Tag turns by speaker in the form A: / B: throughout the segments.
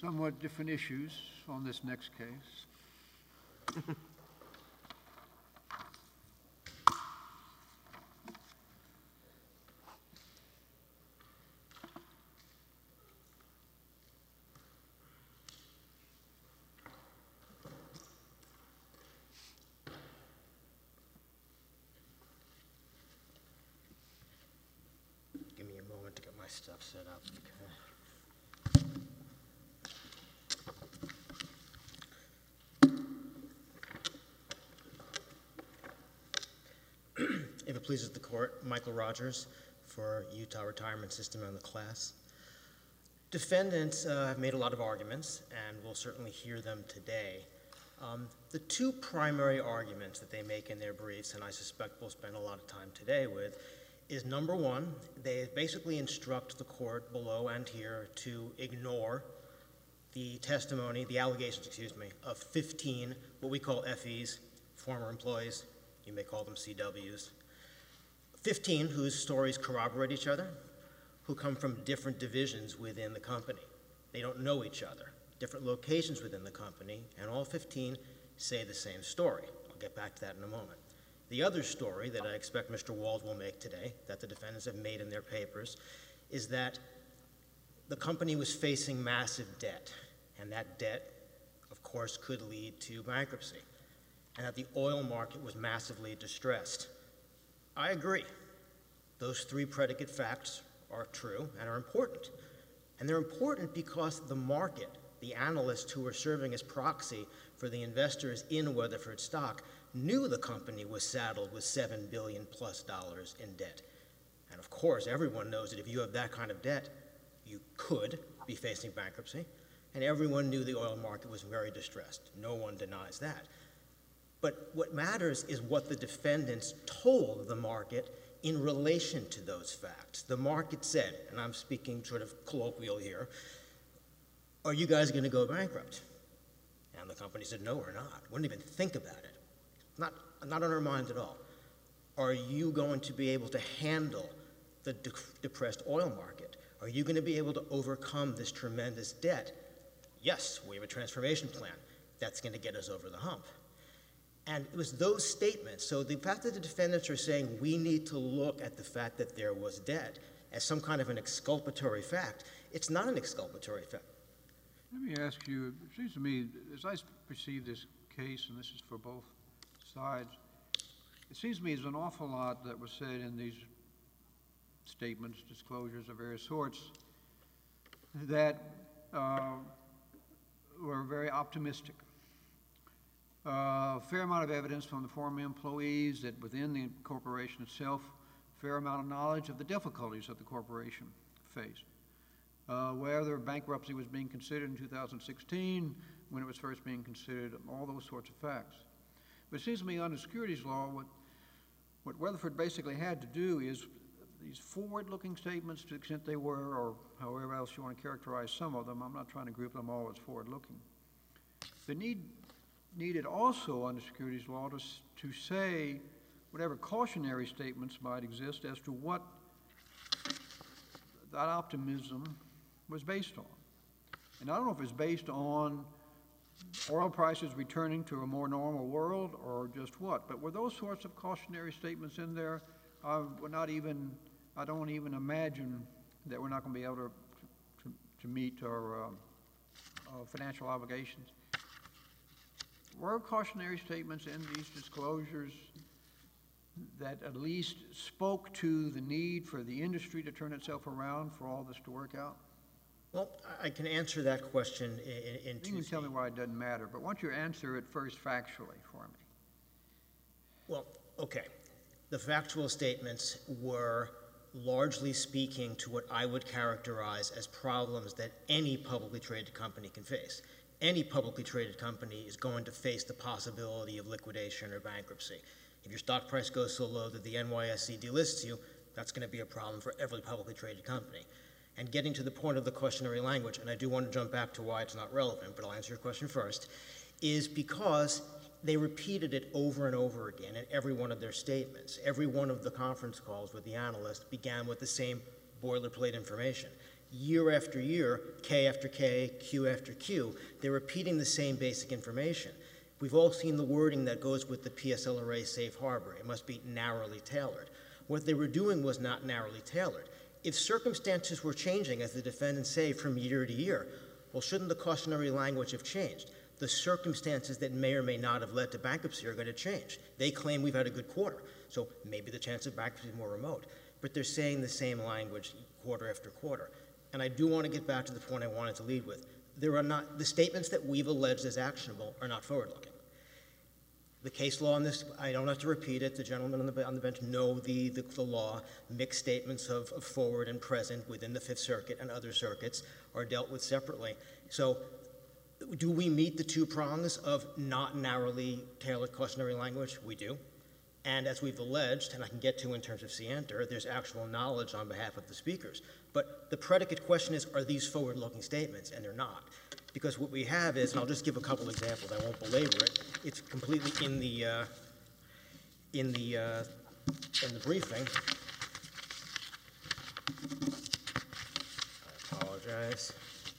A: somewhat different issues on this next case.
B: Give me a moment to get my stuff set up. Okay. If it pleases the court, Michael Rogers for Utah Retirement System and the class. Defendants have made a lot of arguments, and we'll certainly hear them today. The two primary arguments that they make in their briefs, and I suspect we'll spend a lot of time today with, is number one, they basically instruct the court below and here to ignore the testimony, the allegations, of 15 what we call FEs, former employees, you may call them CWs, 15 whose stories corroborate each other, who come from different divisions within the company. They don't know each other, different locations within the company, and all 15 say the same story. I'll get back to that in a moment. The other story that I expect Mr. Wald will make today, that the defendants have made in their papers, is that the company was facing massive debt, and that debt, of course, could lead to bankruptcy, and that the oil market was massively distressed. I agree. Those three predicate facts are true and are important. And they're important because the market, the analysts who were serving as proxy for the investors in Weatherford stock, knew the company was saddled with $7 billion plus in debt. And of course, everyone knows that if you have that kind of debt, you could be facing bankruptcy. And everyone knew the oil market was very distressed. No one denies that. But what matters is what the defendants told the market in relation to those facts. The market said, and I'm speaking sort of colloquial here, are you guys going to go bankrupt? And the company said, no, we're not. Wouldn't even think about it. Not on our minds at all. Are you going to be able to handle the depressed oil market? Are you going to be able to overcome this tremendous debt? Yes, we have a transformation plan. That's going to get us over the hump. And it was those statements. So the fact that the defendants are saying we need to look at the fact that there was debt as some kind of an exculpatory fact, it's not an exculpatory fact.
A: Let me ask you, it seems to me, as I perceive this case, and this is for both sides, it seems to me there's an awful lot that was said in these statements, disclosures of various sorts, that were very optimistic. A fair amount of evidence from the former employees that within the corporation itself, a fair amount of knowledge of the difficulties that the corporation faced. Whether bankruptcy was being considered in 2016, when it was first being considered, all those sorts of facts. But it seems to me under securities law, what Weatherford basically had to do is these forward-looking statements, to the extent they were, or however else you want to characterize some of them, I'm not trying to group them all as forward-looking. The needed also under securities law to say whatever cautionary statements might exist as to what that optimism was based on. And I don't know if it's based on oil prices returning to a more normal world or just what, but were those sorts of cautionary statements in there? I don't even imagine that we're not going to be able to meet our financial obligations. Were cautionary statements in these disclosures that at least spoke to the need for the industry to turn itself around for all this to work out?
B: Well, I can answer that question in two.
A: You can tell me why it doesn't matter, but why don't you answer it first factually for me?
B: Well, okay. The factual statements were largely speaking to what I would characterize as problems that any publicly traded company can face. Any publicly traded company is going to face the possibility of liquidation or bankruptcy. If your stock price goes so low that the NYSE delists you, that's going to be a problem for every publicly traded company. And getting to the point of the cautionary language, and I do want to jump back to why it's not relevant, but I'll answer your question first, is because they repeated it over and over again in every one of their statements. Every one of the conference calls with the analysts began with the same boilerplate information. year after year, K after K, Q after Q. They're repeating the same basic information. We've all seen the wording that goes with the PSLRA safe harbor. It must be narrowly tailored. What they were doing was not narrowly tailored. If circumstances were changing, as the defendants say, from year to year, well, shouldn't the cautionary language have changed? The circumstances that may or may not have led to bankruptcy are going to change. They claim we've had a good quarter, so maybe the chance of bankruptcy is more remote. But they're saying the same language quarter after quarter. And I do want to get back to the point I wanted to lead with. The statements that we've alleged as actionable are not forward-looking. The case law on this, I don't have to repeat it. The gentlemen on the bench know the law. Mixed statements of forward and present within the Fifth Circuit and other circuits are dealt with separately. So do we meet the two prongs of not narrowly tailored cautionary language? We do. And as we've alleged, and I can get to in terms of scienter, there's actual knowledge on behalf of the speakers. But the predicate question is, are these forward-looking statements? And they're not. Because what we have is, and I'll just give a couple examples, I won't belabor it, it's completely in the briefing. I apologize.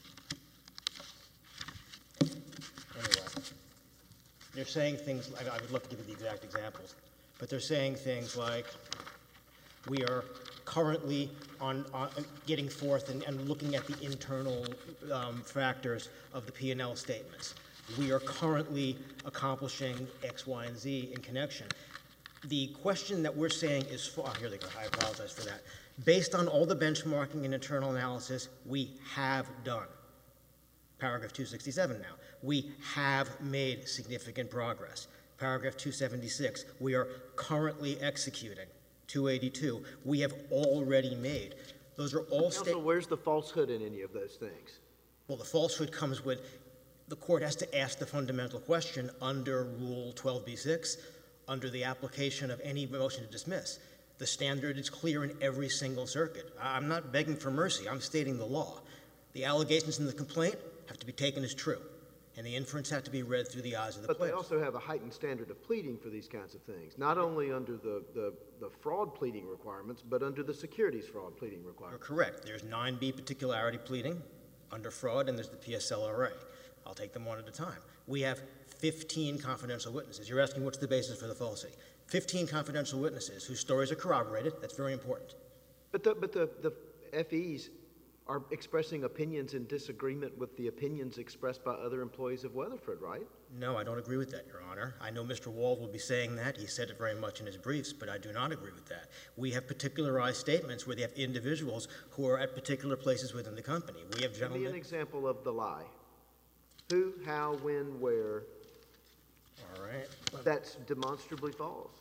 B: Anyway, they're saying things, I would love to give you the exact examples, but they're saying things like, we are currently on getting forth and looking at the internal factors of the P&L statements. We are currently accomplishing X, Y, and Z in connection. The question that we're saying is, here they go, I apologize for that. Based on all the benchmarking and internal analysis, we have done. Paragraph 267 now. We have made significant progress. Paragraph 276, we are currently executing. 282, we have already made. Those are all
C: Counsel, where's the falsehood in any of those things?
B: Well, the falsehood comes with the court has to ask the fundamental question under Rule 12b-6, under the application of any motion to dismiss. The standard is clear in every single circuit. I'm not begging for mercy. I'm stating the law. The allegations in the complaint have to be taken as true, and the inference have to be read through the eyes of the
C: But
B: plaintiff.
C: they also have a heightened standard of pleading for these kinds of things, not only under the fraud pleading requirements, but under the securities fraud pleading
B: You're
C: requirements.
B: correct. There's 9b particularity pleading under fraud, and there's the PSLRA. I'll take them one at a time. We have 15 confidential witnesses. You're asking what's the basis for the falsity. 15 confidential witnesses whose stories are corroborated. That's very important.
C: But the FEs are expressing opinions in disagreement with the opinions expressed by other employees of Weatherford, right?
B: No, I don't agree with that, Your Honor. I know Mr. Wald will be saying that. He said it very much in his briefs, but I do not agree with that. We have particularized statements where they have individuals who are at particular places within the company. We have
C: Give
B: gentlemen...
C: me an example of the lie. Who, how, when, where.
B: All right.
C: That's demonstrably false.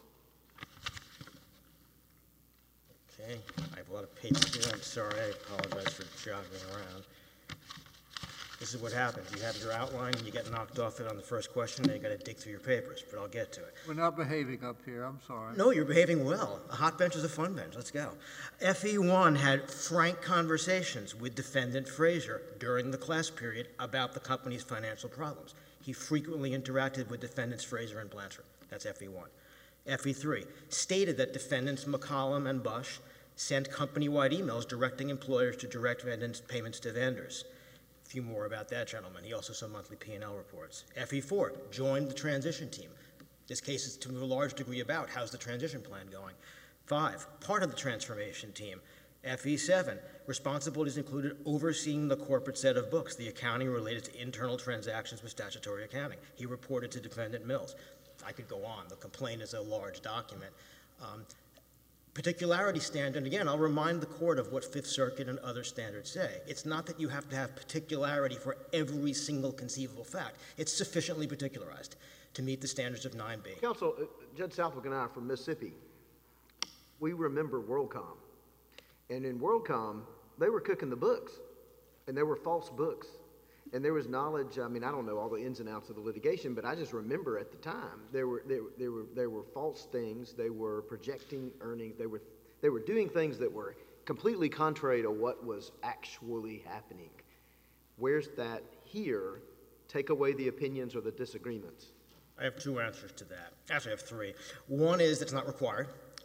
B: Okay. I have a lot of papers here. I'm sorry. I apologize for jogging around. This is what happens. You have your outline, and you get knocked off it on the first question, and you got to dig through your papers, but I'll get to it.
A: We're not behaving up here, I'm sorry.
B: No, you're behaving well. A hot bench is a fun bench. Let's go. FE1 had frank conversations with Defendant Frazier during the class period about the company's financial problems. He frequently interacted with Defendants Frazier and Blanchard. That's FE1. FE3 stated that Defendants McCollum and Bush sent company-wide emails directing employers to direct payments to vendors. A few more about that gentleman. He also saw monthly P&L reports. FE4 joined the transition team. This case is to a large degree about how's the transition plan going. 5, part of the transformation team. FE7, responsibilities included overseeing the corporate set of books, the accounting related to internal transactions with statutory accounting. He reported to Defendant Mills. I could go on. The complaint is a large document. Particularity standard, and again, I'll remind the court of what Fifth Circuit and other standards say. It's not that you have to have particularity for every single conceivable fact. It's sufficiently particularized to meet the standards of 9b.
C: Counsel, Judge Southwick and I are from Mississippi. We remember WorldCom. And in WorldCom, they were cooking the books, and there were false books. And there was knowledge, I mean, I don't know all the ins and outs of the litigation, but I just remember at the time, there were false things, they were projecting earnings, they were doing things that were completely contrary to what was actually happening. Where's that here? Take away the opinions or the disagreements.
B: I have 2 answers to that. Actually, I have 3. One is it's not required.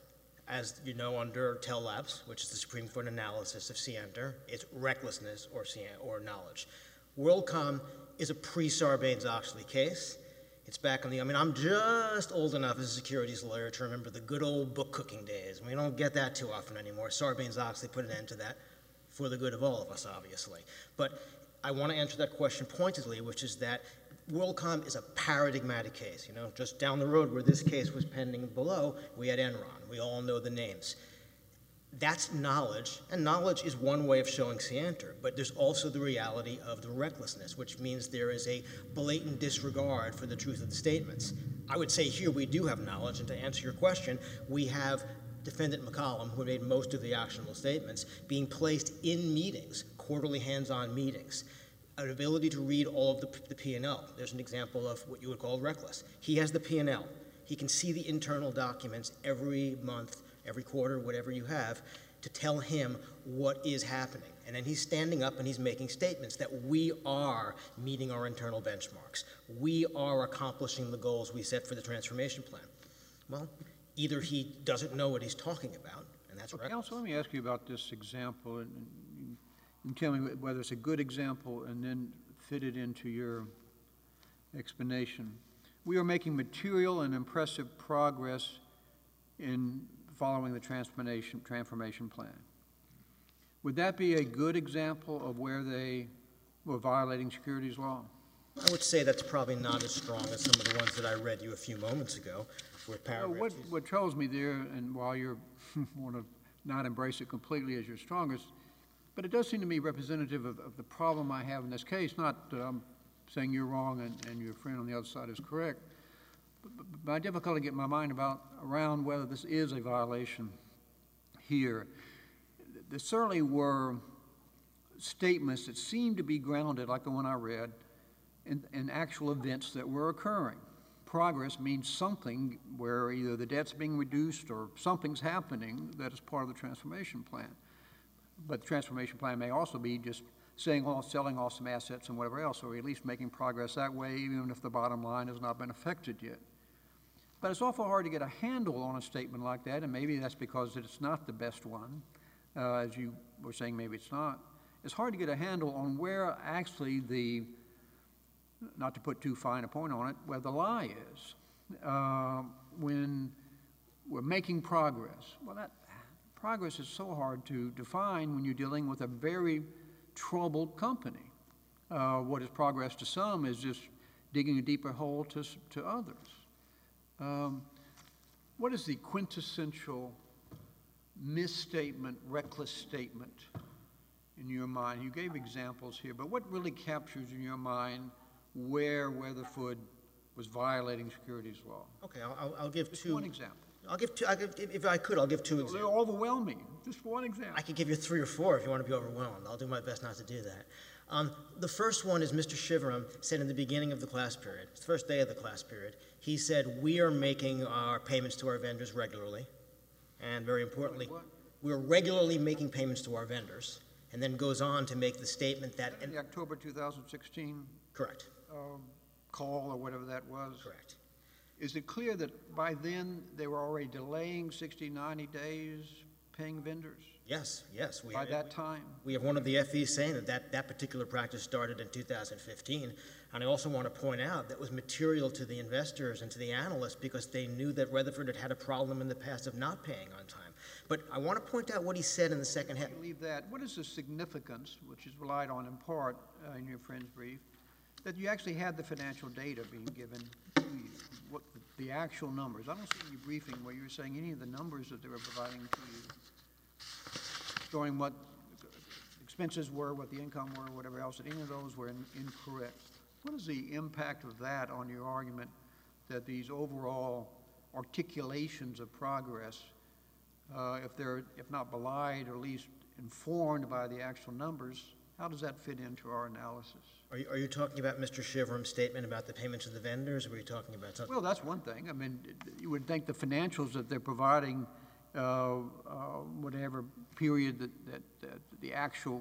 B: As you know, under Tell Labs, which is the Supreme Court analysis of scienter, it's recklessness or knowledge. WorldCom is a pre-Sarbanes-Oxley case. It's back on I'm just old enough as a securities lawyer to remember the good old book cooking days. We don't get that too often anymore. Sarbanes-Oxley put an end to that for the good of all of us, obviously. But I want to answer that question pointedly, which is that WorldCom is a paradigmatic case. Just down the road where this case was pending below, we had Enron. We all know the names. That's knowledge, and knowledge is one way of showing scienter, but there's also the reality of the recklessness, which means there is a blatant disregard for the truth of the statements. I would say here we do have knowledge, and to answer your question, we have Defendant McCollum, who made most of the actionable statements, being placed in meetings, quarterly hands-on meetings, an ability to read all of the P&L. There's an example of what you would call reckless. He has the P&L. He can see the internal documents every month, every quarter, whatever you have, to tell him what is happening. And then he's standing up and he's making statements that we are meeting our internal benchmarks. We are accomplishing the goals we set for the transformation plan. Well, either he doesn't know what he's talking about, and that's reckless.
A: Counsel, let me ask you about this example, and you tell me whether it's a good example and then fit it into your explanation. We are making material and impressive progress in following the transformation plan. Would that be a good example of where they were violating securities law?
B: I would say that's probably not as strong as some of the ones that I read you a few moments ago.
A: What troubles me there, and while you want to not embrace it completely as your strongest, but it does seem to me representative of the problem I have in this case, not that I'm saying you're wrong and your friend on the other side is correct, but my difficulty getting my mind around whether this is a violation here. There certainly were statements that seemed to be grounded, like the one I read, in actual events that were occurring. Progress means something where either the debt's being reduced or something's happening that is part of the transformation plan. But the transformation plan may also be just selling off some assets and whatever else, or at least making progress that way, even if the bottom line has not been affected yet. But it's awful hard to get a handle on a statement like that, and maybe that's because it's not the best one. As you were saying, maybe it's not. It's hard to get a handle on where actually not to put too fine a point on it, where the lie is when we're making progress. Well, that progress is so hard to define when you're dealing with a very troubled company. What is progress to some is just digging a deeper hole to others. What is the quintessential misstatement, reckless statement in your mind? You gave examples here, but what really captures in your mind where Weatherford was violating securities law?
B: Okay, I'll give
A: Just
B: two.
A: one example.
B: If I could, I'll give two examples.
A: They're overwhelming. Just one example.
B: I could give you 3 or 4 if you want to be overwhelmed. I'll do my best not to do that. The first one is Mr. Shiveram said in the beginning of the class period, it's the first day of the class period, he said, we are making our payments to our vendors regularly. And very importantly, we're regularly making payments to our vendors. And then goes on to make the statement that...
A: the October 2016
B: Correct.
A: Call or whatever that was?
B: Correct.
A: Is it clear that by then they were already delaying 60, 90 days paying vendors?
B: Yes.
A: By that time?
B: We have one of the FEs saying that particular practice started in 2015. And I also want to point out that was material to the investors and to the analysts because they knew that Weatherford had had a problem in the past of not paying on time. But I want to point out what he said in the second half.
A: Leave that. What is the significance, which is relied on in part in your friend's brief, that you actually had the financial data being given to you, what the actual numbers? I don't see in your briefing where you were saying any of the numbers that they were providing to you, showing what expenses were, what the income were, whatever else, that any of those were incorrect. What is the impact of that on your argument that these overall articulations of progress, if not belied or at least informed by the actual numbers, how does that fit into our analysis?
B: Are you talking about Mr. Shiveram's statement about the payments to the vendors, or were you talking about something?
A: Well, that's one thing. I mean, you would think the financials that they're providing, whatever period that the actual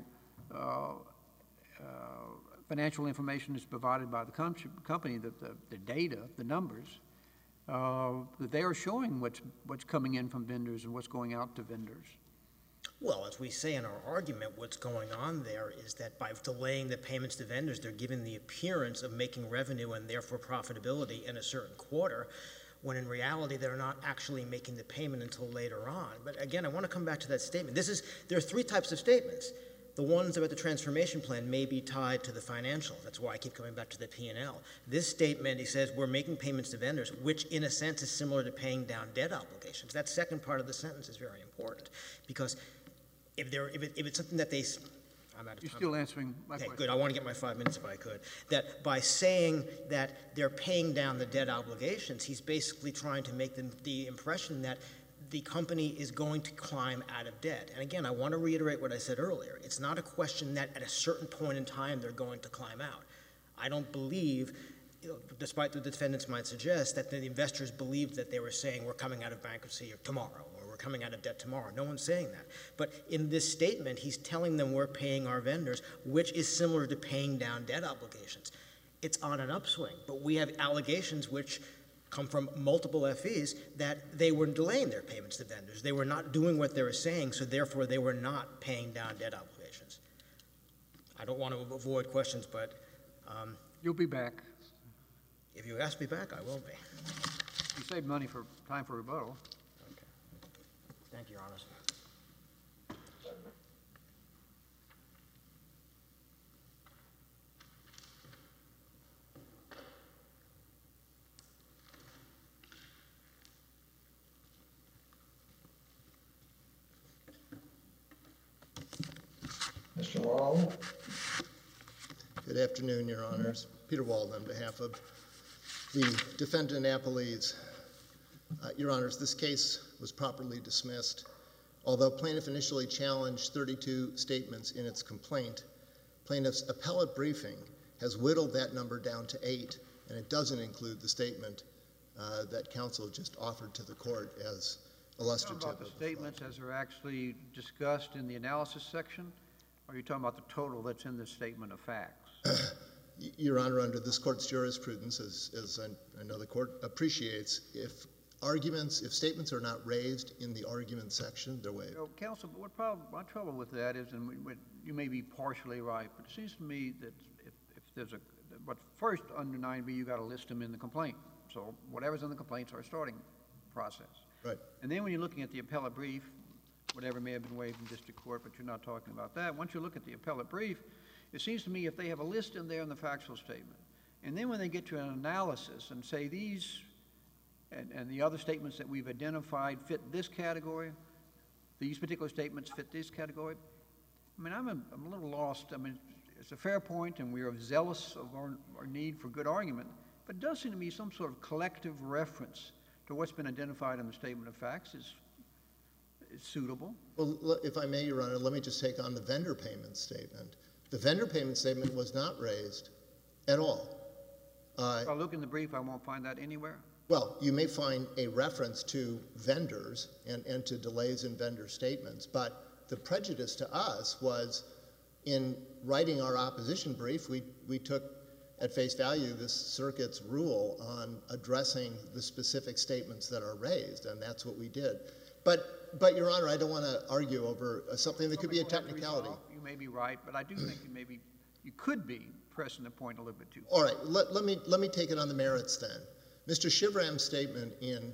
A: financial information is provided by the company, the data, the numbers, that they are showing what's coming in from vendors and what's going out to vendors.
B: Well, as we say in our argument, what's going on there is that by delaying the payments to vendors, they're giving the appearance of making revenue and therefore profitability in a certain quarter, when in reality they're not actually making the payment until later on. But again, I want to come back to that statement. There are three types of statements. The ones about the transformation plan may be tied to the financial. That's why I keep coming back to the P&L. This statement, he says, we're making payments to vendors, which in a sense is similar to paying down debt obligations. That second part of the sentence is very important, because if it's something that I'm out of time.
A: You're still answering my
B: Okay,
A: question.
B: good. I want to get my 5 minutes if I could. That by saying that they're paying down the debt obligations, he's basically trying to make the impression that the company is going to climb out of debt. And again, I want to reiterate what I said earlier. It's not a question that at a certain point in time they're going to climb out. I don't believe, despite what the defendants might suggest, that the investors believed that they were saying we're coming out of bankruptcy tomorrow, or we're coming out of debt tomorrow. No one's saying that. But in this statement, he's telling them we're paying our vendors, which is similar to paying down debt obligations. It's on an upswing, but we have allegations which come from multiple FEs that they were delaying their payments to vendors. They were not doing what they were saying, so therefore they were not paying down debt obligations. I don't want to avoid questions, but
A: You'll be back.
B: if you ask me back, I will be.
A: You saved money for time for rebuttal.
B: Okay. Thank you, Your Honor.
D: Mr. Wall?
E: Good afternoon, Your Honors. Peter Wald on behalf of the defendant appellees. Your Honors, this case was properly dismissed. Although plaintiff initially challenged 32 statements in its complaint, plaintiff's appellate briefing has whittled that number down to 8, and it doesn't include the statement that counsel just offered to the court as illustrative
A: Talking about the statements as they're actually discussed in the analysis section, or are you talking about the total that's in the statement of facts?
E: Your Honor, under this court's jurisprudence, as I know the court appreciates, if statements are not raised in the argument section, they're waived.
A: Counsel, my trouble with that is, and you may be partially right, but it seems to me that if there's but first under 9b, you got to list them in the complaint. So whatever's in the complaint's our starting process.
E: Right.
A: And then when you're looking at the appellate brief, whatever may have been waived in district court, but you're not talking about that. Once you look at the appellate brief, it seems to me if they have a list in there in the factual statement, and then when they get to an analysis and say these and the other statements that we've identified fit this category, these particular statements fit this category, I mean, I'm a little lost. I mean, it's a fair point, and we are zealous of our need for good argument, but it does seem to me some sort of collective reference to what's been identified in the statement of facts is suitable.
E: Well, if I may, Your Honor, let me just take on the vendor payment statement. The vendor payment statement was not raised at all.
A: If I look in the brief, I won't find that anywhere.
E: Well, you may find a reference to vendors and to delays in vendor statements, but the prejudice to us was in writing our opposition brief, we took at face value this circuit's rule on addressing the specific statements that are raised, and that's what we did. But Your Honor, I don't want to argue over something that could be a technicality.
A: You may be right, but I do think you could be pressing the point a little bit too
E: All right, let me take it on the merits then. Mr. Shivram's statement in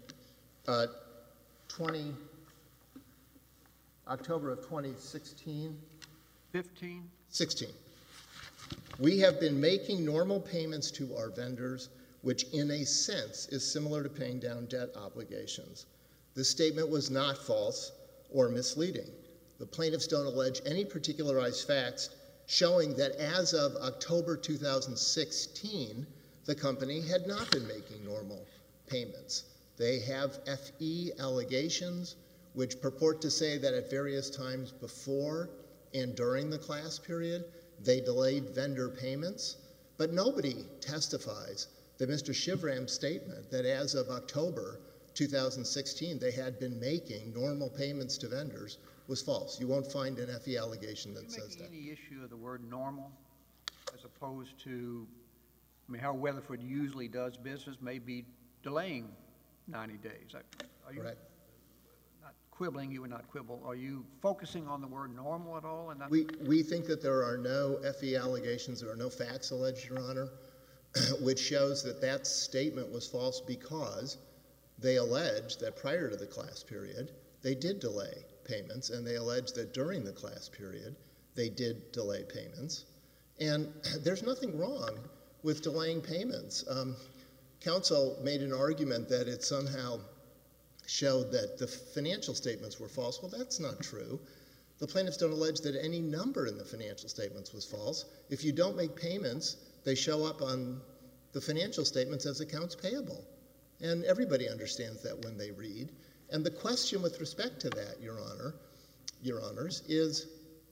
E: October of 2016.
A: 15.
E: 16. We have been making normal payments to our vendors, which in a sense is similar to paying down debt obligations. This statement was not false or misleading. The plaintiffs don't allege any particularized facts showing that as of October 2016, the company had not been making normal payments. They have FE allegations which purport to say that at various times before and during the class period, they delayed vendor payments, but nobody testifies that Mr. Shivram's statement that as of October 2016, they had been making normal payments to vendors was false. You won't find an FE allegation that says that.
A: Are you making any issue of the word normal as opposed to, I mean, how Weatherford usually does business may be delaying 90 days. Are you
E: Correct.
A: not quibbling, you would not quibble, are you focusing on the word normal at all? And
E: We think that there are no FE allegations, there are no facts alleged, Your Honor, which shows that that statement was false because they allege that prior to the class period, they did delay payments, and they allege that during the class period, they did delay payments. And there's nothing wrong with delaying payments. Counsel made an argument that it somehow showed that the financial statements were false. Well, that's not true. The plaintiffs don't allege that any number in the financial statements was false. If you don't make payments, they show up on the financial statements as accounts payable. And everybody understands that when they read. And the question with respect to that, Your Honors, is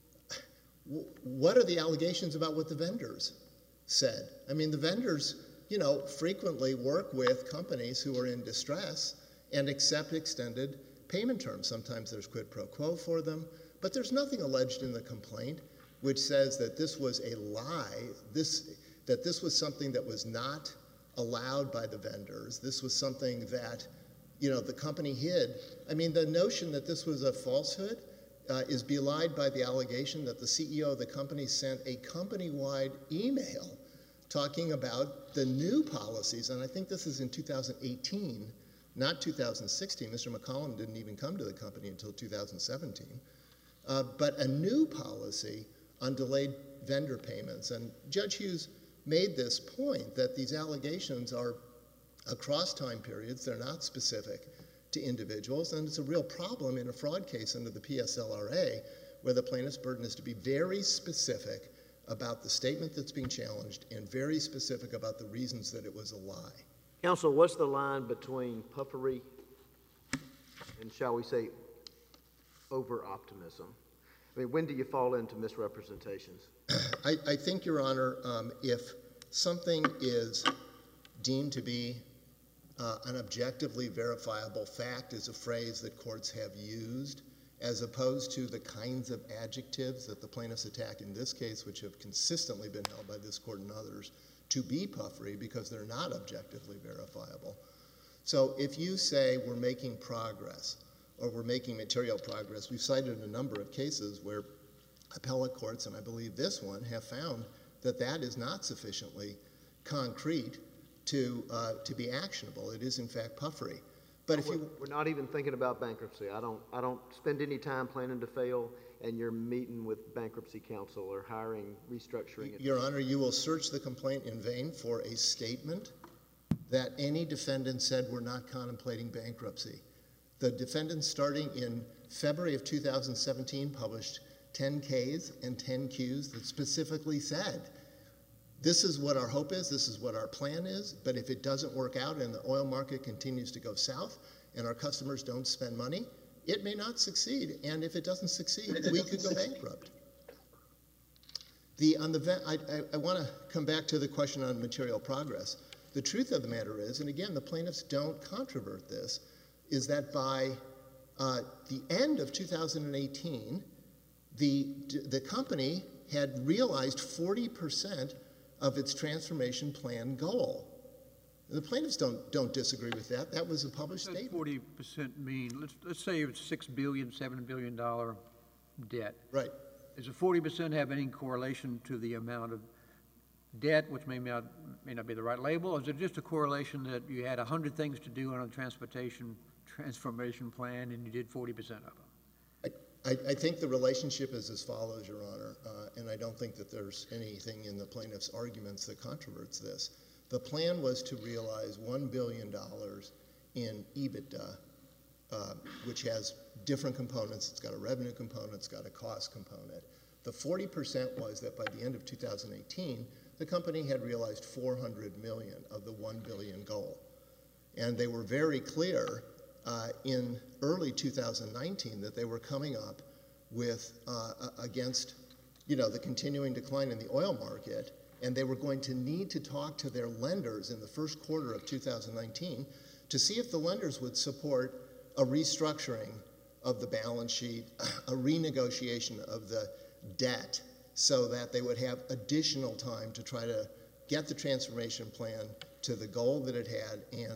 E: what are the allegations about what the vendors said? I mean, the vendors, frequently work with companies who are in distress and accept extended payment terms. Sometimes there's quid pro quo for them, but there's nothing alleged in the complaint which says that this was a lie, that this was something that was not allowed by the vendors. This was something that, the company hid. I mean, the notion that this was a falsehood is belied by the allegation that the CEO of the company sent a company-wide email talking about the new policies, and I think this is in 2018, not 2016. Mr. McCollum didn't even come to the company until 2017. But a new policy on delayed vendor payments. And Judge Hughes made this point that these allegations are across time periods. They're not specific to individuals, and it's a real problem in a fraud case under the PSLRA where the plaintiff's burden is to be very specific about the statement that's being challenged and very specific about the reasons that it was a lie.
C: Counsel, what's the line between puffery and, shall we say, over-optimism? I mean, when do you fall into misrepresentations?
E: I think, Your Honor, if something is deemed to be an objectively verifiable fact is a phrase that courts have used, as opposed to the kinds of adjectives that the plaintiffs attack in this case, which have consistently been held by this court and others to be puffery because they're not objectively verifiable. So if you say we're making progress or we're making material progress, we've cited a number of cases where appellate courts, and I believe this one, have found that that is not sufficiently concrete to be actionable. It is, in fact, puffery. But if
C: we're not even thinking about bankruptcy. I don't spend any time planning to fail, and you're meeting with bankruptcy counsel or hiring, restructuring.
E: Your Honor, you will search the complaint in vain for a statement that any defendant said we're not contemplating bankruptcy. The defendants, starting in February of 2017, published 10 Ks and 10 Qs that specifically said, this is what our hope is, this is what our plan is, but if it doesn't work out and the oil market continues to go south and our customers don't spend money, it may not succeed. And if it doesn't succeed, we could go bankrupt. I want to come back to the question on material progress. The truth of the matter is, and again, the plaintiffs don't controvert this, is that by the end of 2018, the company had realized 40% of its transformation plan goal. The plaintiffs don't disagree with that. That was a published statement.
A: What does 40% mean? Let's say it's $6 billion, $7 billion debt.
E: Right.
A: Does the 40% have any correlation to the amount of debt, which may not be the right label, or is it just a correlation that you had 100 things to do on a transformation plan and you did 40% of them?
E: I think the relationship is as follows, Your Honor, and I don't think that there's anything in the plaintiff's arguments that controverts this. The plan was to realize $1 billion in EBITDA, which has different components. It's got a revenue component, it's got a cost component. The 40% was that by the end of 2018, the company had realized $400 million of the $1 billion goal. And they were very clear in early 2019 that they were coming up with, against the continuing decline in the oil market, and they were going to need to talk to their lenders in the first quarter of 2019 to see if the lenders would support a restructuring of the balance sheet, a renegotiation of the debt, so that they would have additional time to try to get the transformation plan to the goal that it had and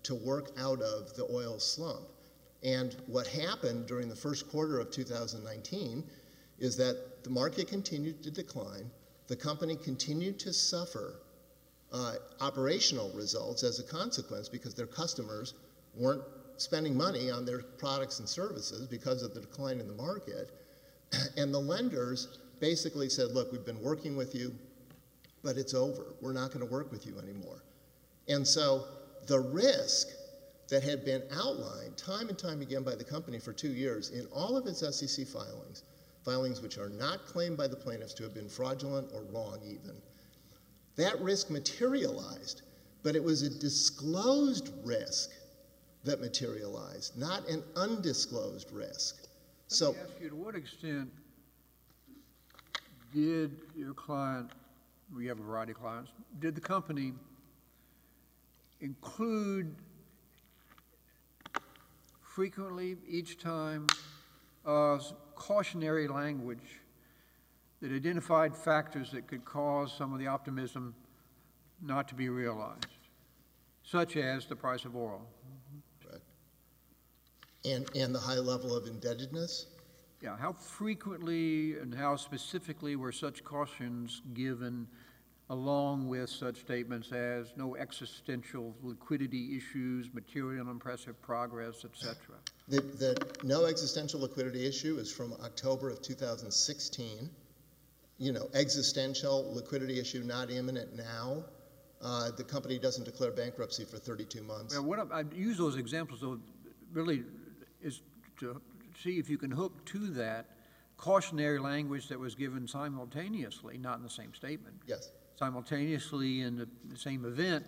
E: to work out of the oil slump. And what happened during the first quarter of 2019 is that the market continued to decline, the company continued to suffer operational results as a consequence because their customers weren't spending money on their products and services because of the decline in the market. And the lenders basically said, look, we've been working with you, but it's over. We're not going to work with you anymore. And so the risk that had been outlined time and time again by the company for 2 years in all of its SEC filings which are not claimed by the plaintiffs to have been fraudulent or wrong even, that risk materialized, but it was a disclosed risk that materialized, not an undisclosed risk.
A: Let me ask you, to what extent did your client, we have a variety of clients, did the company include frequently each time cautionary language that identified factors that could cause some of the optimism not to be realized, such as the price of oil?
E: And the high level of indebtedness?
A: Yeah, how frequently and how specifically were such cautions given along with such statements as no existential liquidity issues, material and impressive progress, etc.?
E: The no existential liquidity issue is from October of 2016. You know, existential liquidity issue not imminent now. The company doesn't declare bankruptcy for 32 months.
A: Well, what I use those examples, though, really is to see if you can hook to that cautionary language that was given simultaneously, not in the same statement.
E: Yes.
A: Simultaneously in the same event.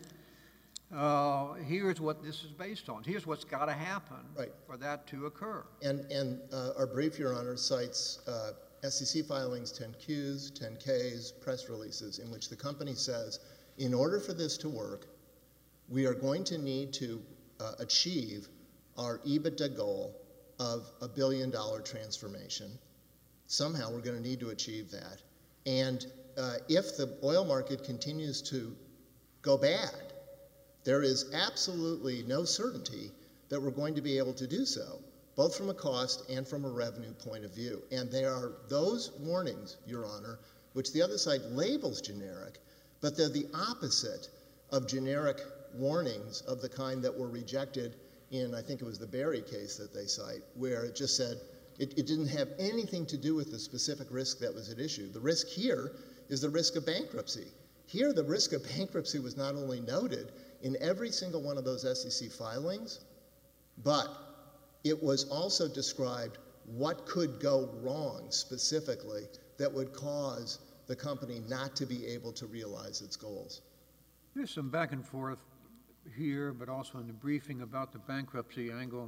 A: Here's what this is based on. Here's what's got to happen for that to occur.
E: And our brief, Your Honor, cites SEC filings, 10Qs, 10Ks, press releases, in which the company says, in order for this to work, we are going to need to achieve our EBITDA goal of $1 billion transformation. Somehow we're going to need to achieve that. And if the oil market continues to go bad, there is absolutely no certainty that we're going to be able to do so, both from a cost and from a revenue point of view. And there are those warnings, Your Honor, which the other side labels generic, but they're the opposite of generic warnings of the kind that were rejected in, I think it was the Berry case that they cite, where it just said it didn't have anything to do with the specific risk that was at issue. The risk here is the risk of bankruptcy. Here, the risk of bankruptcy was not only noted in every single one of those SEC filings, but it was also described what could go wrong specifically that would cause the company not to be able to realize its goals.
A: There's some back and forth here, but also in the briefing about the bankruptcy angle.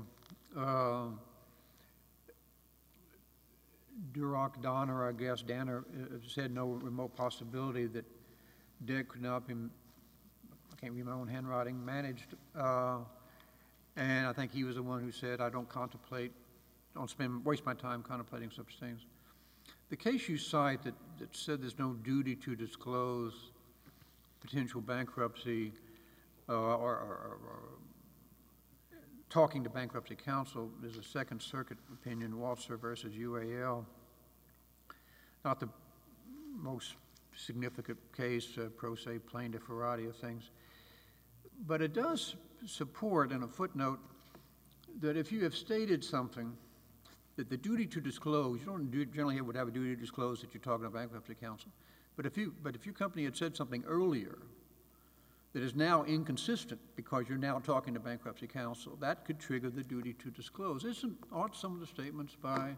A: Durock Donner, I guess, Danner said no remote possibility that debt could not be, I can't read my own handwriting, managed. And I think he was the one who said, I don't waste my time contemplating such things. The case you cite that said there's no duty to disclose potential bankruptcy or talking to bankruptcy counsel, there's a Second Circuit opinion, Walser versus UAL. Not the most significant case, pro se plaintiff, variety of things. But it does support in a footnote that if you have stated something, that the duty to disclose, you don't generally would have a duty to disclose that you're talking to bankruptcy counsel. But if your company had said something earlier that is now inconsistent because you're now talking to bankruptcy counsel, that could trigger the duty to disclose. Aren't some of the statements by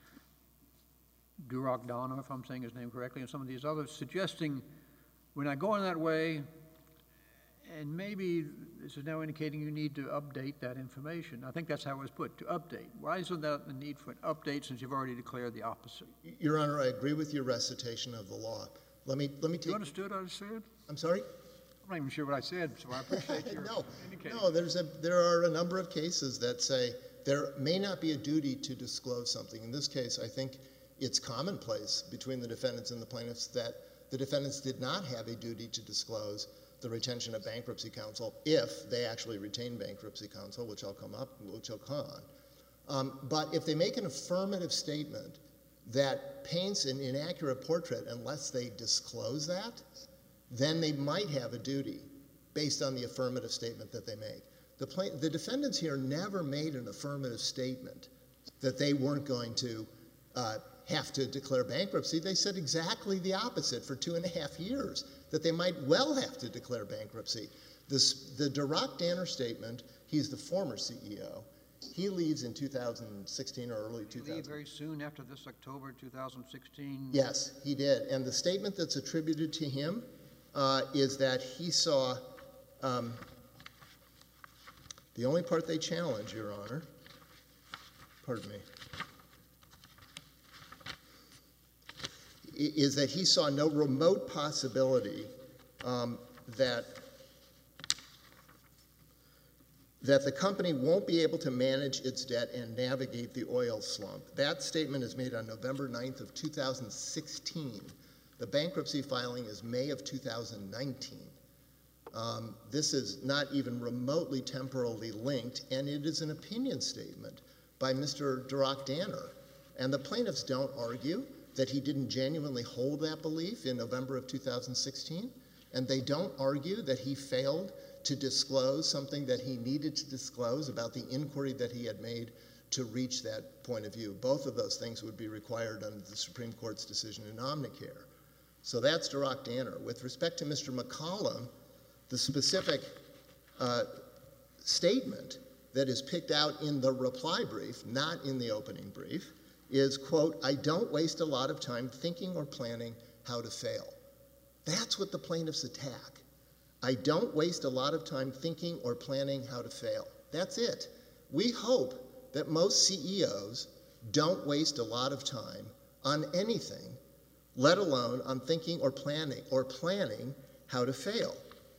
A: Durock Donner, if I'm saying his name correctly, and some of these others suggesting we're not going that way, and maybe this is now indicating you need to update that information. I think that's how it was put, to update. Why isn't that the need for an update since you've already declared the opposite?
E: Your Honor, I agree with your recitation of the law. Let me take...
A: You understood what I said?
E: I'm sorry?
A: I'm not even sure what I said, so I appreciate your indicating.
E: No, there are a number of cases that say there may not be a duty to disclose something. In this case, I think it's commonplace between the defendants and the plaintiffs that the defendants did not have a duty to disclose the retention of bankruptcy counsel if they actually retain bankruptcy counsel, which I'll come on. But if they make an affirmative statement that paints an inaccurate portrait unless they disclose that, then they might have a duty based on the affirmative statement that they make. The defendants here never made an affirmative statement that they weren't going to have to declare bankruptcy. They said exactly the opposite for 2.5 years, that they might well have to declare bankruptcy. The Durock Danner statement, he's the former CEO. He leaves in 2016 or early 2000.
A: Did he leave very soon after this October 2016?
E: Yes, he did. And the statement that's attributed to him is that he saw, the only part they challenge, Your Honor, pardon me, is that he saw no remote possibility that the company won't be able to manage its debt and navigate the oil slump. That statement is made on November 9th of 2016. The bankruptcy filing is May of 2019. This is not even remotely temporally linked, and it is an opinion statement by Mr. Durock Danner. And the plaintiffs don't argue that he didn't genuinely hold that belief in November of 2016, and they don't argue that he failed to disclose something that he needed to disclose about the inquiry that he had made to reach that point of view. Both of those things would be required under the Supreme Court's decision in Omnicare. So that's Durock Danner. With respect to Mr. McCollum, the specific statement that is picked out in the reply brief, not in the opening brief, is, quote, "I don't waste a lot of time thinking or planning how to fail." That's what the plaintiffs attack. I don't waste a lot of time thinking or planning how to fail. That's it. We hope that most CEOs don't waste a lot of time on anything, let alone on thinking or planning how to fail.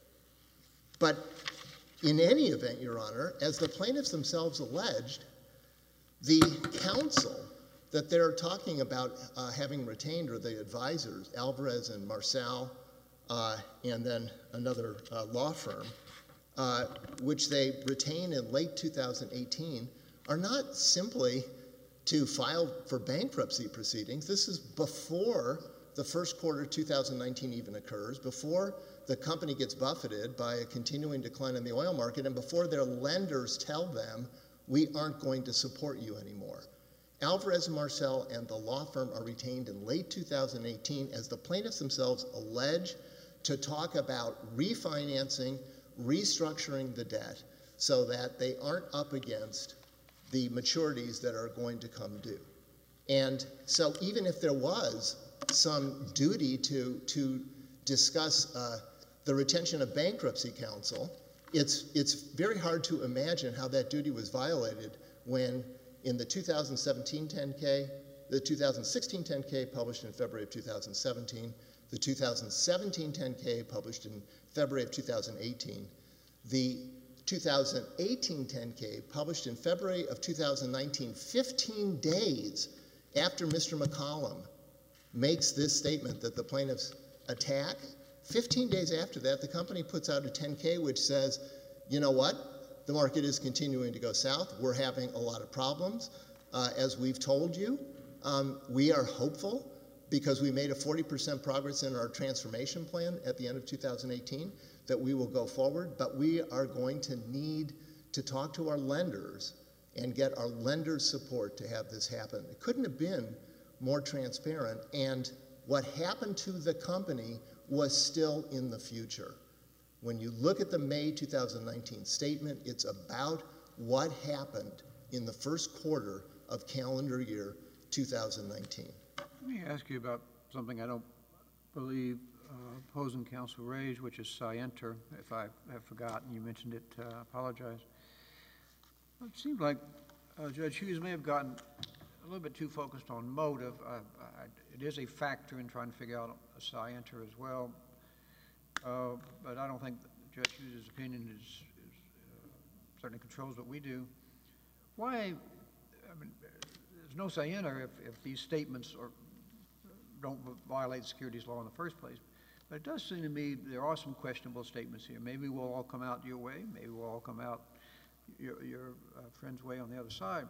E: But in any event, Your Honor, as the plaintiffs themselves alleged, the counsel that they're talking about having retained are the advisors, Alvarez and Marcel, and then another law firm, which they retain in late 2018, are not simply to file for bankruptcy proceedings. This is before the first quarter 2019 even occurs, before the company gets buffeted by a continuing decline in the oil market, and before their lenders tell them, we aren't going to support you anymore. Alvarez and Marcel and the law firm are retained in late 2018, as the plaintiffs themselves allege, to talk about refinancing, restructuring the debt so that they aren't up against the maturities that are going to come due. And so even if there was some duty to discuss the retention of bankruptcy counsel, it's very hard to imagine how that duty was violated when in the 2017 10-K, the 2016 10-K published in February of 2017, the 2017 10-K published in February of 2018, the 2018 10-K published in February of 2019, 15 days after Mr. McCollum makes this statement that the plaintiffs attack. 15 days after that, the company puts out a 10-K which says, you know what, the market is continuing to go south. We're having a lot of problems. As we've told you, we are hopeful because we made a 40% progress in our transformation plan at the end of 2018 that we will go forward, but we are going to need to talk to our lenders and get our lenders' support to have this happen. It couldn't have been more transparent, and what happened to the company was still in the future. When you look at the May 2019 statement, it's about what happened in the first quarter of calendar year 2019.
A: Let me ask you about something I don't believe opposing counsel raised, which is Scienter. If I have forgotten, you mentioned it, I apologize. It seems like Judge Hughes may have gotten a little bit too focused on motive. It is a factor in trying to figure out a Scienter as well, but I don't think Judge Hughes' opinion is certainly controls what we do. Why, I mean, there's no Scienter if these statements don't violate securities law in the first place. But it does seem to me there are some questionable statements here. Maybe we'll all come out your way. Maybe we'll all come out your friend's way on the other side.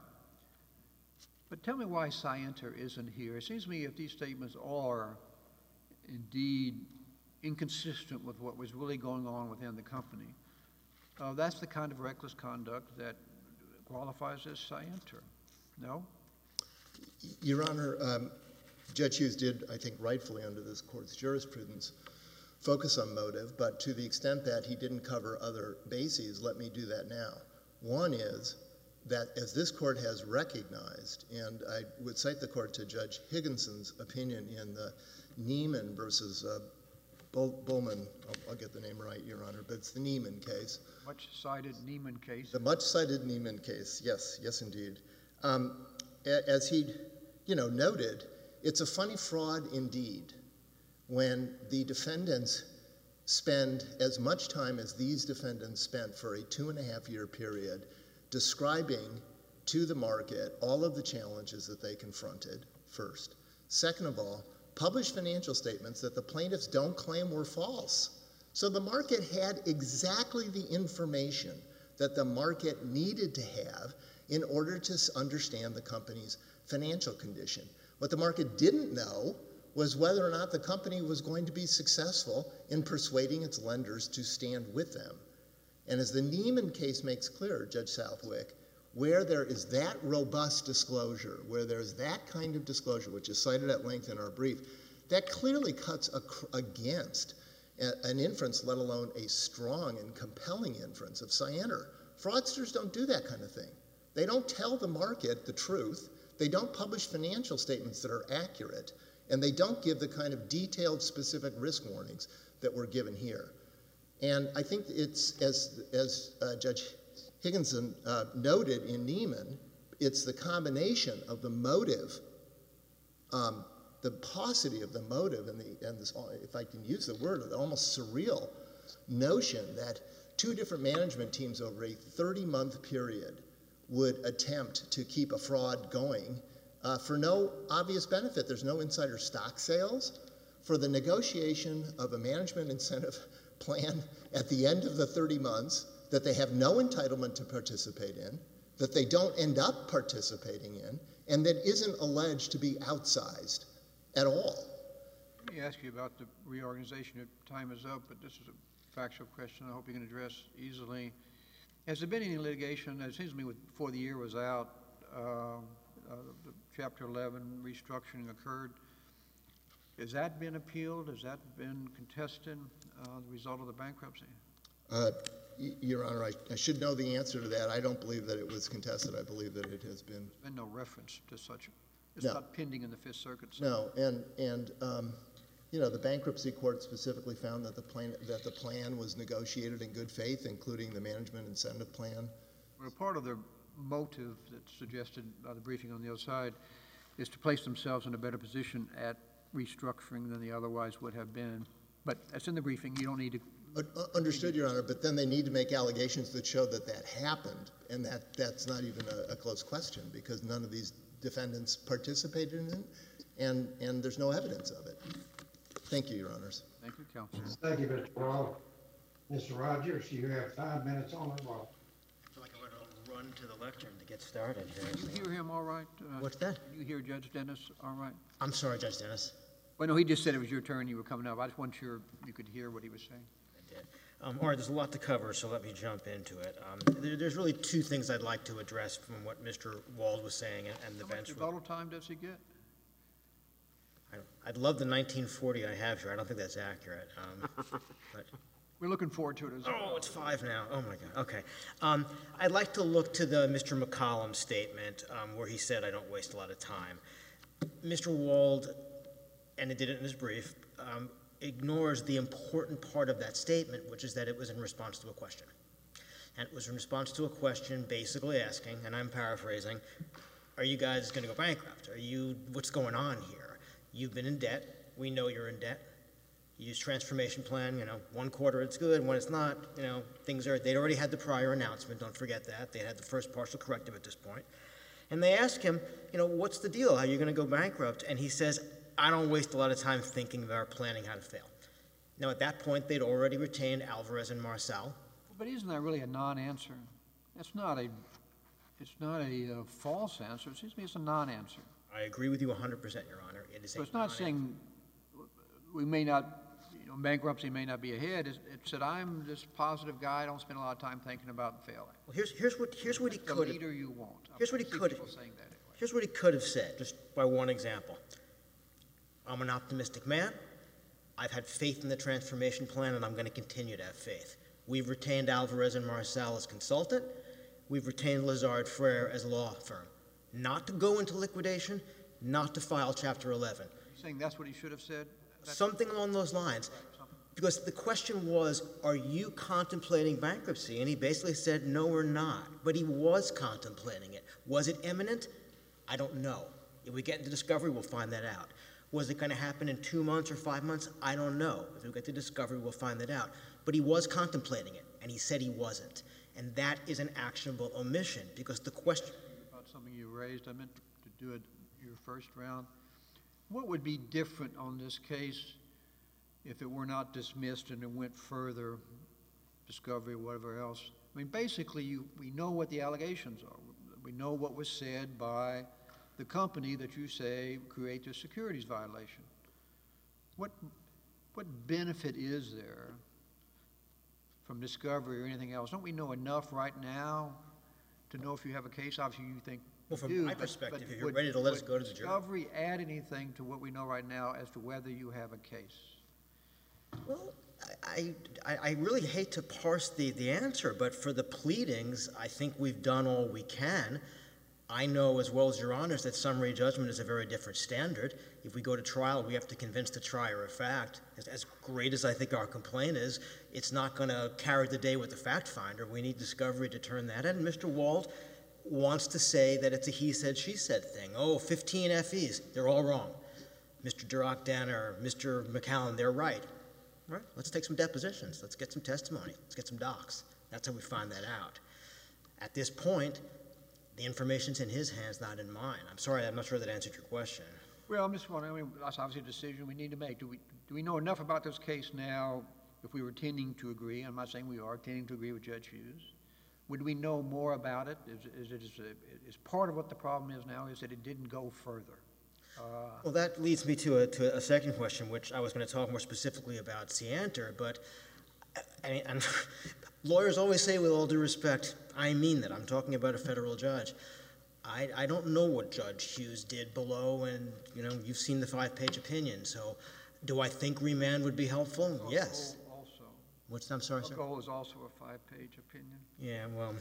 A: But tell me why Scienter isn't here. It seems to me if these statements are indeed inconsistent with what was really going on within the company, that's the kind of reckless conduct that qualifies as Scienter. No?
E: Your Honor, Judge Hughes did, I think rightfully under this court's jurisprudence, focus on motive, but to the extent that he didn't cover other bases, let me do that now. One is that as this court has recognized, and I would cite the court to Judge Higginson's opinion in the Neiman versus Bowman, I'll get the name right, Your Honor, but it's the Neiman case.
A: Much-cited Neiman case.
E: The much-cited Neiman case, yes, indeed. As he, noted, it's a funny fraud indeed when the defendants spend as much time as these defendants spent for a 2.5-year period describing to the market all of the challenges that they confronted, first. Second of all, published financial statements that the plaintiffs don't claim were false. So the market had exactly the information that the market needed to have in order to understand the company's financial condition. What the market didn't know was whether or not the company was going to be successful in persuading its lenders to stand with them. And as the Neiman case makes clear, Judge Southwick, where there is that robust disclosure, where there's that kind of disclosure, which is cited at length in our brief, that clearly cuts against an inference, let alone a strong and compelling inference of Scienter. Fraudsters don't do that kind of thing. They don't tell the market the truth. They don't publish financial statements that are accurate, and they don't give the kind of detailed, specific risk warnings that were given here. And I think it's, as Judge Higginson noted in Neiman, it's the combination of the motive, the paucity of the motive, and this, if I can use the word, the almost surreal notion that two different management teams over a 30-month period would attempt to keep a fraud going for no obvious benefit. There's no insider stock sales. For the negotiation of a management incentive plan at the end of the 30 months that they have no entitlement to participate in, that they don't end up participating in, and that isn't alleged to be outsized at all.
A: Let me ask you about the reorganization. Your time is up, but this is a factual question I hope you can address easily. Has there been any litigation? It seems to me before the year was out, the Chapter 11 restructuring occurred. Has that been appealed? Has that been contested, the result of the bankruptcy?
E: Your Honor, I should know the answer to that. I don't believe that it was contested. I believe that it has been.
A: There's been no reference to such. It's
E: No.
A: not pending in the Fifth Circuit. So.
E: No, and the bankruptcy court specifically found that the plan was negotiated in good faith, including the management incentive plan.
A: Well, part of the motive that's suggested by the briefing on the other side is to place themselves in a better position at restructuring than they otherwise would have been. But that's in the briefing. You don't need to.
E: Understood, Your Honor, but then they need to make allegations that show that that happened, and that's not even a close question because none of these defendants participated in it, and there's no evidence of it. Thank you, Your Honors.
A: Thank you, Counsel.
D: Thank you, Mr. Wall. Mr. Rogers, you have 5 minutes on the clock.
B: I feel like I want to run to the lectern to get started here.
A: Can you hear him all right?
B: What's that?
A: Can you hear Judge Dennis all right?
B: I'm sorry, Judge Dennis.
A: Well, no, he just said it was your turn. You were coming up. I just wasn't sure you could hear what he was saying.
B: I did. All right, there's a lot to cover, so let me jump into it. There's really two things I'd like to address from what Mr. Wald was saying and the
A: How much
B: bench.
A: rebuttal time does he get?
B: I'd love the 1940 I have here. I don't think that's accurate. But
A: We're looking forward to it as well.
B: oh, it's 5 now. Oh, my God. Okay. I'd like to look to the Mr. McCollum statement where he said, I don't waste a lot of time. Mr. Wald, and he did it in his brief, ignores the important part of that statement, which is that it was in response to a question. And it was in response to a question basically asking, and I'm paraphrasing, are you guys going to go bankrupt? What's going on here? You've been in debt. We know you're in debt. You use transformation plan, 1 quarter it's good, when it's not, they'd already had the prior announcement, don't forget that. They had the first partial corrective at this point. And they ask him, what's the deal? How are you going to go bankrupt? And he says, I don't waste a lot of time thinking about planning how to fail. Now, at that point, they'd already retained Alvarez and Marcel.
A: But isn't that really a non-answer? It's not a false answer. It seems to me it's a non-answer.
B: I agree with you 100%, Your Honor. It is
A: So it's not saying we may not, bankruptcy may not be ahead. It said, I'm this positive guy. I don't spend a lot of time thinking about failing.
B: Well, here's what he
A: The
B: could have.
A: leader you want.
B: Here's what he
A: I see
B: could-
A: people saying that anyway.
B: Here's what he could have said, just by one example. I'm an optimistic man. I've had faith in the transformation plan, and I'm going to continue to have faith. We've retained Alvarez and Marcel as consultant. We've retained Lazard Frere as law firm. Not to go into liquidation, not to file Chapter 11.
A: You're saying that's what he should have said?
B: Something along those lines. Because the question was, are you contemplating bankruptcy? And he basically said, no, we're not. But he was contemplating it. Was it imminent? I don't know. If we get into discovery, we'll find that out. Was it going to happen in 2 months or 5 months? I don't know. If we get to discovery, we'll find that out. But he was contemplating it, and he said he wasn't. And that is an actionable omission, because the question...
A: About something you raised, I meant to do it your first round. What would be different on this case if it were not dismissed and it went further, discovery, whatever else? I mean, basically, we know what the allegations are. We know what was said by the company that you say create a securities violation. What benefit is there from discovery or anything else? Don't we know enough right now to know if you have a case? Obviously, you think
B: Well, from
A: you do,
B: my
A: but
B: perspective, if you're
A: would-
B: ready to let us
A: would
B: go to the jury.
A: discovery add anything to what we know right now as to whether you have a case?
B: Well, I really hate to parse the answer, but for the pleadings, I think we've done all we can. I know as well as Your Honors that summary judgment is a very different standard. If we go to trial, we have to convince the trier of fact. As great as I think our complaint is, it's not going to carry the day with the fact finder. We need discovery to turn that in. Mr. Wald wants to say that it's a he said, she said thing. Oh, 15 FEs, they're all wrong. Mr. Durock-Dan or Mr. McCallum, they're right. All right, let's take some depositions. Let's get some testimony. Let's get some docs. That's how we find that out. At this point, the information's in his hands, not in mine. I'm sorry, I'm not sure that answered your question.
A: Well, I'm just wondering, I mean, that's obviously a decision we need to make. Do we know enough about this case now, if we were tending to agree? I'm not saying we are tending to agree with Judge Hughes. Would we know more about it? Is part of what the problem is now is that it didn't go further?
B: Well, that leads me to a second question, which I was going to talk more specifically about Sienter, but and lawyers always say, with all due respect, I mean that. I'm talking about a federal judge. I don't know what Judge Hughes did below, and, you've seen the 5-page opinion, so do I think remand would be helpful? Yes.
A: Also,
B: I'm sorry, sir?
A: alcohol is also a 5-page opinion.
B: Yeah, well,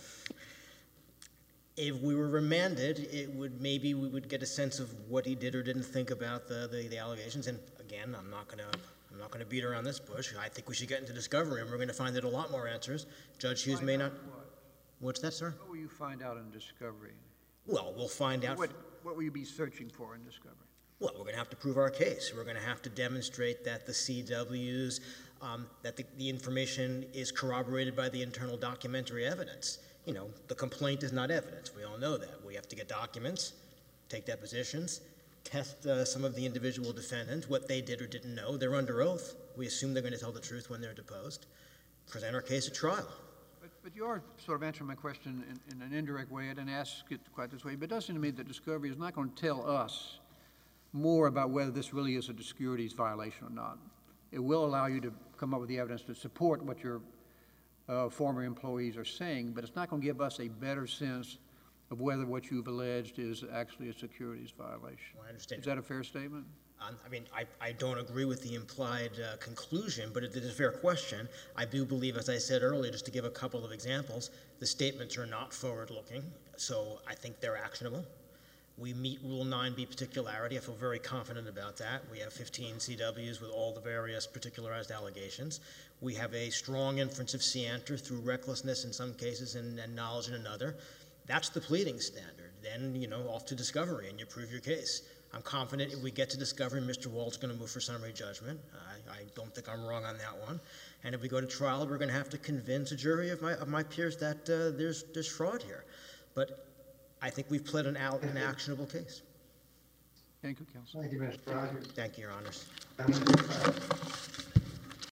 B: if we were remanded, maybe we would get a sense of what he did or didn't think about the allegations. And again, I'm not gonna beat around this bush. I think we should get into discovery, and we're going to find out a lot more answers. Judge Hughes may not. What's that, sir?
A: What will you find out in discovery?
B: Well, we'll find out.
A: What will you be searching for in discovery?
B: Well, we're going to have to prove our case. We're going to have to demonstrate that the CWs, that the information is corroborated by the internal documentary evidence. The complaint is not evidence. We all know that. We have to get documents, take depositions, test some of the individual defendants, what they did or didn't know. They're under oath. We assume they're going to tell the truth when they're deposed. Present our case at trial.
A: But you are sort of answering my question in an indirect way. I didn't ask it quite this way, but it does seem to me that discovery is not going to tell us more about whether this really is a securities violation or not. It will allow you to come up with the evidence to support what your former employees are saying, but it's not going to give us a better sense of whether what you've alleged is actually a securities violation.
B: Well, I understand.
A: Is that a fair statement?
B: I don't agree with the implied conclusion, but it is a fair question. I do believe, as I said earlier, just to give a couple of examples, the statements are not forward-looking, so I think they're actionable. We meet Rule 9b particularity. I feel very confident about that. We have 15 CWs with all the various particularized allegations. We have a strong inference of scienter through recklessness in some cases and knowledge in another. That's the pleading standard. Then, off to discovery, and you prove your case. I'm confident if we get to discovery, Mr. Wald's going to move for summary judgment. I don't think I'm wrong on that one. And if we go to trial, we're going to have to convince a jury of my peers that there's fraud here. But I think we've pled an actionable case.
A: Thank you, counsel.
D: Thank you, Mr. Rogers.
B: Thank you, Your Honors.